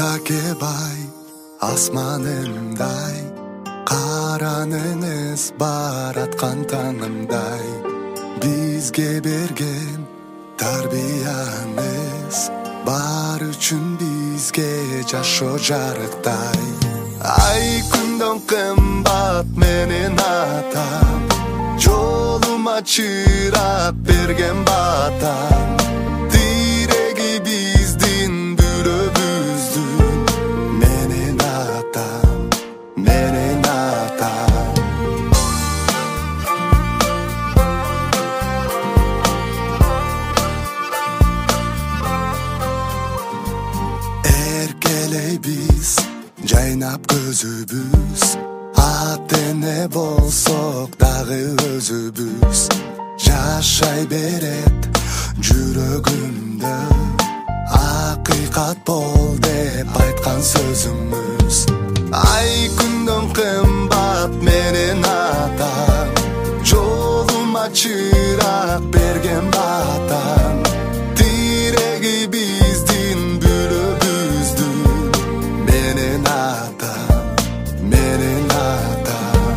атаке бай асманымдай, караныңыз бараткан таңымдай. Бизге берген тарбияңыз бар үчүн бизге жашоо жарыктай. Ай күндөн кымбат менен атам, жолума чырак берген батам. Тиреги биздин бүрөбүздүн, менен атам, менен атам. Эркелей биз жайнап көзүбүз, ат-эне болсок дагы өзүбүз. Жашай берет жүрөгүмдө, акыйкат бол деп айткан сөзүмүз. Ай күндөн кымбат менен атам, жолума чырак берген батам. Тиреги биздин бүрөбүздүн, менен атам, менен атам.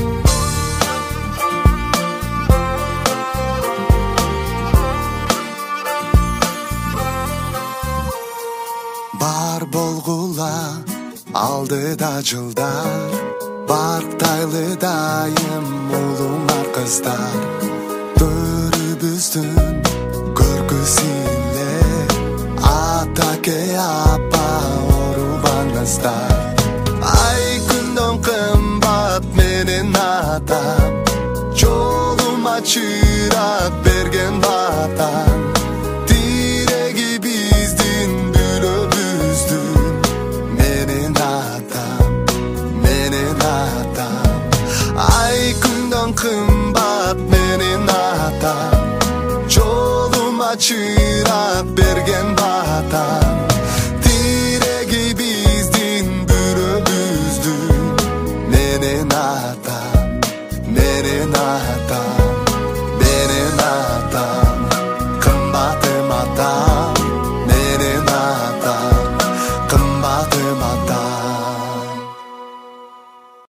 Бар болгула алдыда жылдар, барктайлы дайым улуңар кыздар. Төрүбүздүн көркүсүнө атаке апа орубаңыздар. Ай күндөн кымбат менен атам, жолума чырак берген батам. Тиреги биздин бүрөбүздүн, менен атам, менен атам. Ай күндөн кымбат менен атам, жолума чырак берген батам.